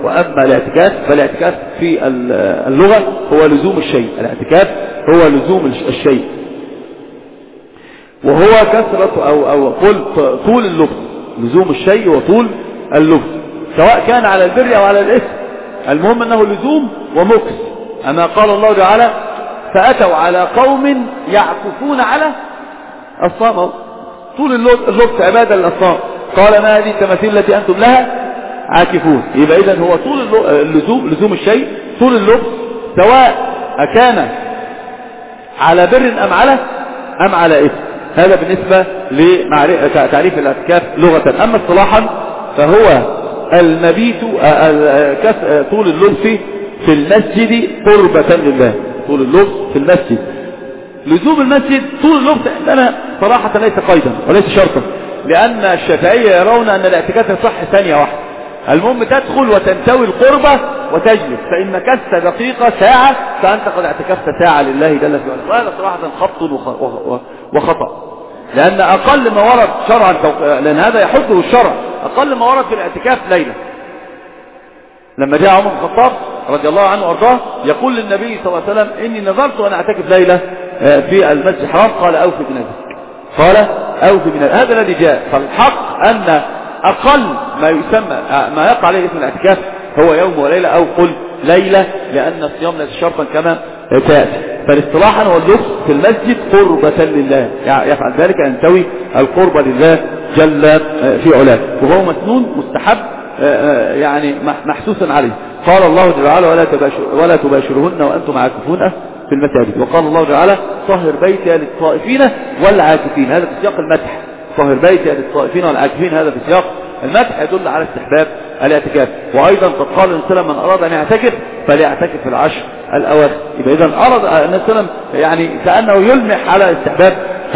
وأما الاعتكاف فالاعتكاف في اللغة هو لزوم الشيء. الاعتكاف هو لزوم الشيء، وهو كثرة أو قل طول اللبس، لزوم الشيء وطول اللبس، سواء كان على البر أو على الإثم، المهم أنه لزوم ومكس. أما قال الله تعالى فأتوا على قوم يعكفون على الصنم، طول اللبس عبادة للأصنام. قال ما هذه التماثيل التي أنتم لها عاكفون. يبقى إذن هو طول لزوم الشيء، طول اللبس، سواء كان على بر أم على إثم. هذا بالنسبة لتعريف الاعتكاف لغة. أما اصطلاحا فهو المبيت طول اللبس في المسجد قربة لله. طول اللبس في المسجد، لزوم المسجد طول اللبس عندنا صراحة ليس قيدا وليس شرطا، لأن الشافعية يرون أن الاعتكاف يصح ثانية واحدة. المهم تدخل وتنتوي القربة وتجلس، فإن مكثت دقيقة ساعة فأنت قد اعتكفت ساعة لله جل في علاه. وهذا صراحة خبط وخطأ، لأن أقل ما ورد شرعا، لأن هذا يحده الشرع، أقل ما ورد في الاعتكاف ليلة. لما جاء عمر بن الخطاب رضي الله عنه وارضاه يقول للنبي صلى الله عليه وسلم إني نذرت أن أعتكف ليلة في المسجد الحرام، قال أوفي بنذرك، قال أوفي بنذرك. هذا الذي جاء. فالحق أن أقل ما يقع عليه اسم الاعتكاف هو يوم وليلة، أو قل ليلة، لأن الصيام ليس شرطا كما تأتي. فالاصطلاحا هو اللبس في المسجد قربة لله، يفعل ذلك ينتوي القربة لله جل في علاه، وهو مسنون مستحب يعني محسوسا عليه. قال الله تعالى ولا تباشرهن وأنتم عاكفون في المساجد. وقال الله تعالى طهر بيتي للطائفين والعاكفين، هذا في سياق المدح. طهر بيتي للطائفين والعاكفين هذا في سياق المدح، يدل على استحباب الاعتكاف. وأيضا قد قال النبي صلى الله عليه وسلم من أراد أن يعتكف فليعتكف في العشر الأواخر. يبقى إذا أراد النبي صلى الله عليه وسلم يعني كأنه يلمح على استحباب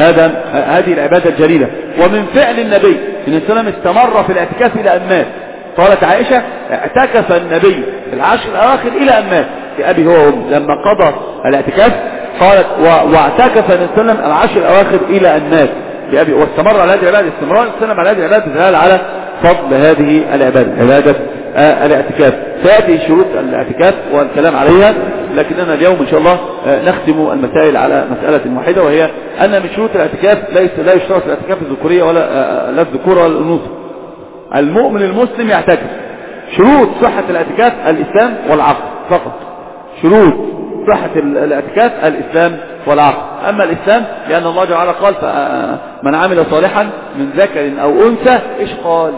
هذه العبادة الجليلة. ومن فعل النبي صلى الله عليه وسلم استمر في الاعتكاف إلى أن مات. قالت عائشة اعتكف النبي في العشر الأواخر إلى أن مات، في أبي هو وأمي لما قضى الاعتكاف. قالت واعتكف النبي صلى الله عليه وسلم العشر الأواخر إلى أن مات في أبي، واستمر على هذه العبادة. استمرار السلام على هذه العبادة دلالة على فضل هذه العبادة، عبادة الاعتكاف. سيأتي شروط الاعتكاف والكلام عليها، لكننا اليوم إن شاء الله نختم المسائل على مسألة واحدة، وهي أن من شروط الاعتكاف لا يشترط الاعتكاف الذكورية ولا لا الذكورة ولا الأنوثة. المؤمن المسلم يعتكف. شروط صحة الاعتكاف الإسلام والعقل فقط. شروط صحة الاعتكاف الإسلام والعقل. أما الإسلام لأن الله تعالى قال من عمل صالحا من ذكر أو أنثى إيش قال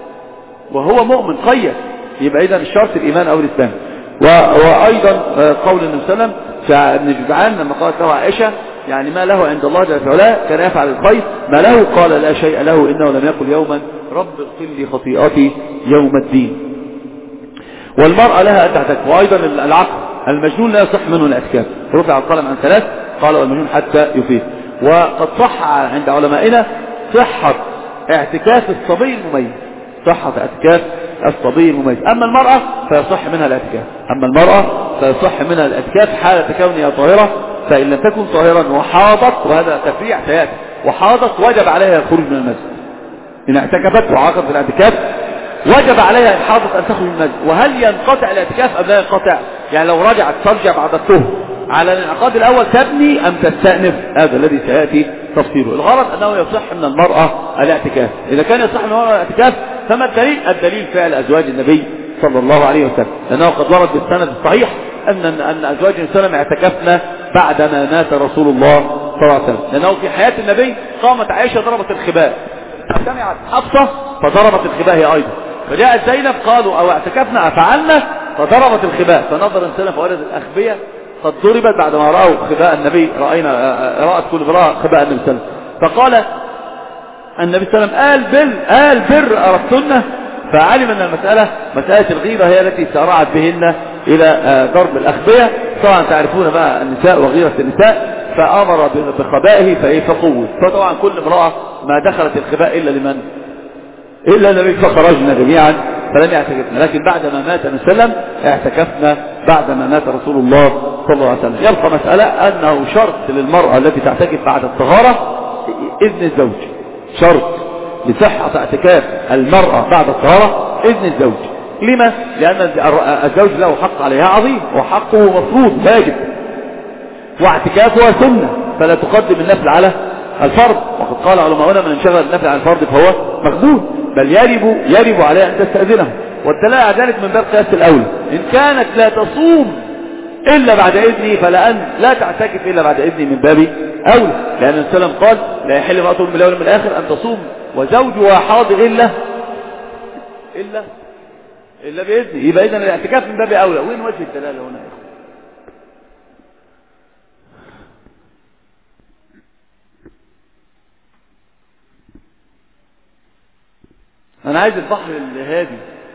وهو مؤمن قيد. يبقى إذا الشرط الإيمان أو الإسلام. وأيضا قول النبي صلى الله عليه وسلم ابن جدعان لما قالت له عائشة يعني ما له عند الله جل في علاه كان يفعل الخير، ما له؟ قال لا شيء له إنه لم يقل يوما رب اغفر لي خطيئتي يوم الدين. والمرأة لها أن تعتكف. وأيضا العقل المجنون لا يصح منه الاعتكاف، رفع القلم عن 3 قال والمجنون حتى يفيق. وقد صح عند علمائنا صحة اعتكاف الصبي المميز، صحة اعتكاف الصبي المميز. أما المرأة فيصح منها الاعتكاف، حالة كونها طاهرة، فإن لم تكن طاهرا وحاضت، وهذا تفريع سيأتي، وحاضت وجب عليها الخروج من المسجد. إن اعتكفت وعاقبت في الاعتكاف وجب عليها إن حاضت أن تخرج من المسجد. وهل ينقطع الاعتكاف أم لا ينقطع؟ يعني لو رجعت ترجع بعد الطهر على الانعقاد الأول تبني أم تستأنف؟ هذا الذي سيأتي تفصيله. الغرض أنه يصح من المرأة الاعتكاف. إذا كان يصح من المرأة الاعتكاف فما الدليل؟ الدليل فعل أزواج النبي صلى الله عليه وسلم، لأنه قد ورد بالسند الصحيح أن أزواج النبي صلى الله عليه وسلم اعتكفنا بعدما مات رسول الله صلى الله عليه وسلم. لأنه في حياة النبي قامت عائشة ضربت الخباء، سمعت حفصة فضربت الخباء هي أيضا، فجاءت زينب قالوا أو اعتكفنا أفعلنا فضربت الخباء، فنظر السلام فوجد الأخبية قد ضربت بعدما رأوا خباء النبي، رأت كل امرأة خباء النبي صلى الله عليه وسلم. فقال النبي صلى الله عليه وسلم آل بر أردتن، فعلم أن المسألة مسألة الغيبة هي التي سارعت بهن إلى ضرب الأخبية. طبعا تعرفون بقى النساء وغيرة النساء، فأمر بخبائه فقوت. فطبعا كل امرأة ما دخلت الخباء إلا لمن؟ إلا النبي، فخرجنا جميعا فلم يعتكفنا. لكن بعدما مات النبي صلى الله عليه وسلم اعتكفنا بعدما مات رسول الله صلى الله عليه وسلم. يبقى مسألة أنه شرط للمرأة التي تعتكف بعد الطهارة إذن الزوج، شرط لصحة اعتكاف المرأة بعد الطهارة إذن الزوج. لما؟ لأن الزوج له حق عليها عظيم، وحقه مفروض واجب، واعتكافها سنة، فلا تقدم النفل على الفرض. وقد قال علماؤنا من انشغل النفل عن الفرض فهو مقبول، بل يجب عليها أن تستأذنه. والدلالة على ذلك من باب قياس الأولى، إن كانت لا تصوم إلا بعد إذنه فلأن لا تعتكف إلا بعد إذنه من باب أولى، لأن النبي صلى الله عليه وسلم قال لا يحل امرأة من الأول من الآخر أن تصوم وزوجها حاضر إلا بإذنه. يبقى إذن الاعتكاف من باب أولى. وين وجه الدلالة هنا يا أخوة؟ أنا عايز البحر الهادي.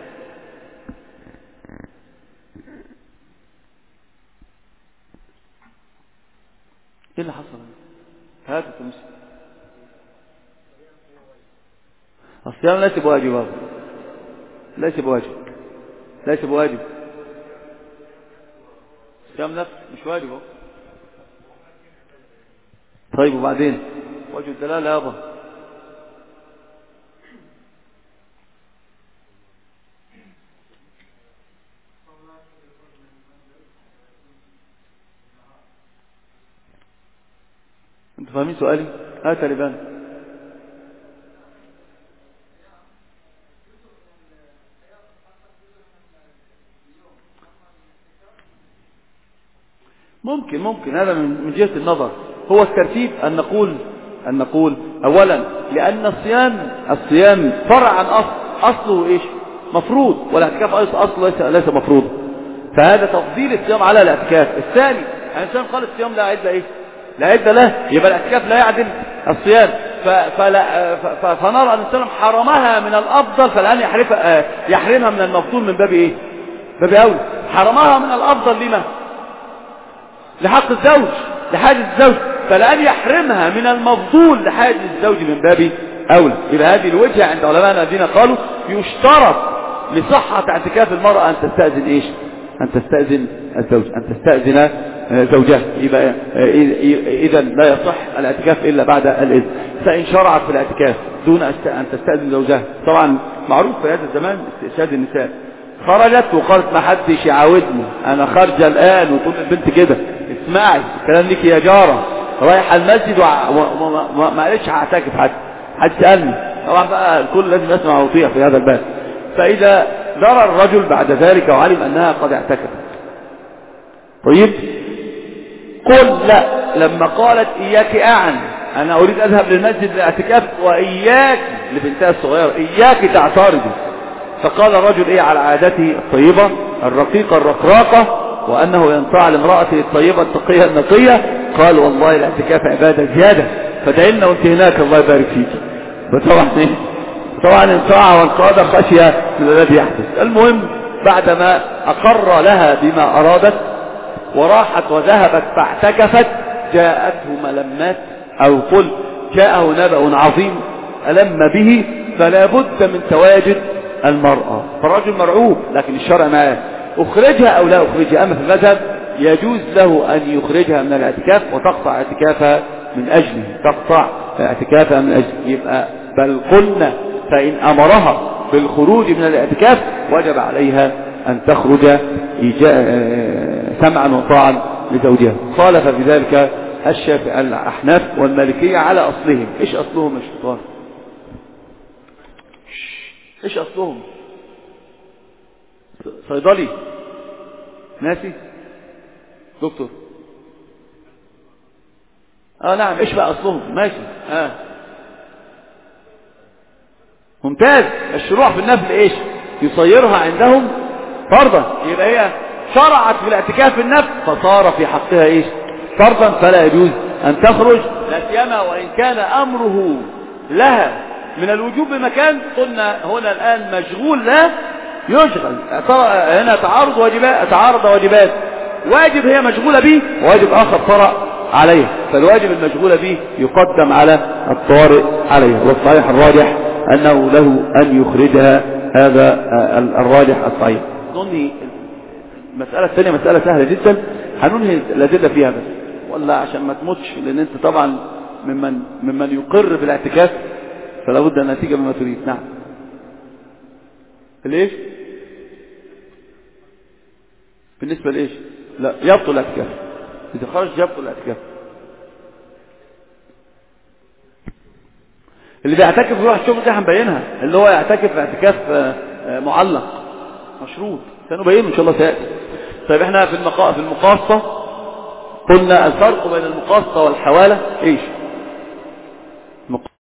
إيه اللي حصل؟ هات التمس. الصيام ليس بواجب، ليس بواجب. الصيام نفس مش واجب. طيب وبعدين وجه الدلالة يابا؟ انتوا فاهمين سؤالي؟ هات لبان. ممكن هذا من جهة النظر. هو الترتيب أن نقول أولا لأن الصيام فرع عن أصله إيش؟ مفروض، والاعتكاف أصله ليس مفروض، فهذا تفضيل الصيام على الاعتكاف. الثاني الإنسان قال الصيام لا عدة إيه؟ لا عدة له، يبقى الاعتكاف لا يعدل الصيام، فنرى أن السلام حرمها من الأفضل، فالآن يحرمها من المفضول من باب إيه؟ باب أولى. حرمها من الأفضل لما؟ لحق الزوج، لحاجة الزوج، فالآن يحرمها من المفضول لحاجة الزوج من باب أولى. إلى هذه الوجهة عند علماء الذين قالوا يشترط لصحة اعتكاف المرأة أن تستأذن إيش؟ أن تستأذن الزوج، أن تستأذن زوجها. يبقى إذا لا يصح الاعتكاف إلا بعد الإذن. فإن شرعت في الاعتكاف دون أن تستأذن زوجها، طبعا معروف في هذا الزمان استئذان النساء، خرجت وقالت ما حدش يعاودني، أنا خارجة الآن، وتقول البنت كده اسمعي الكلام ليك يا جارة، رايحة المسجد وما قالتش هعتكف، حد سألني. طبعا بقى الكل لازم يسمع ويطيع في هذا الباب. فإذا درى الرجل بعد ذلك وعلم أنها قد اعتكفت، طيب قل لا، لما قالت إياك أنا أريد أذهب للمسجد للاعتكاف، وإياك لبنتها الصغيرة إياك تعترضي، فقال الرجل إيه على عادته الطيبة الرقيقة الرقراقة، وأنه ينفع لامرأته الطيبة التقية النقية، قال والله الاعتكاف عبادة زيادة، فدعينا وانت هناك الله يبارك فيك. طبعا انصاع وانقاد خشية من الذي يحدث. المهم بعدما أقر لها بما أرادت وراحت وذهبت فاعتكفت، جاءته ملمات، أو قل جاءه نبأ عظيم ألم به، فلا بد من تواجد المرأة. فالرجل مرعوب، لكن الشرع معاه أخرجها أو لا أخرجها. أما في المذهب يجوز له أن يخرجها من الاعتكاف وتقطع اعتكافها من أجله، يبقى بل قلنا فإن أمرها بالخروج من الاعتكاف وجب عليها أن تخرج سمعا وطاعا لزوجها. خالف في ذلك الأحناف والمالكية على أصلهم. إيش أصلهم يا شيطان؟ إيش أصلهم؟ صيدلي ناسي دكتور نعم. إيش بقى أصلهم؟ ماشي ممتاز. الشروع في النفل إيش؟ يصيرها عندهم فرضا، يبقى هي شرعت في الاعتكاف في النفل فصار في حقها إيش؟ فرضا، فلا يجوز أن تخرج، لا سيما وإن كان أمره لها من الوجوب بمكان. قلنا هنا الآن مشغول لا يشغل، هنا تعارض واجبات، واجب هي مشغولة به وواجب آخر طرأ عليه، فالواجب المشغولة به يقدم على الطارئ عليه. والصحيح الراجح أنه له أن يخرجها، هذا الراجح الصحيح. ظني المسألة الثانية مسألة سهلة جدا، هننهي الأدلة فيها بس، ولا عشان ما تموتش، لأن أنت طبعا ممن يقر بالاعتكاف فلا بد أن نتيجة بما تريد. نعم. ليش؟ بالنسبة لإيش؟ لا يبطل الاعتكاف، إذا خرج يبطل الاعتكاف. اللي بيعتكف يروح الشغل دي هنبينها، اللي هو يعتكف اعتكاف معلق مشروط سنبينه إن شاء الله سيأتي. طيب احنا في المقاصة قلنا الفرق بين المقاصة والحوالة إيش؟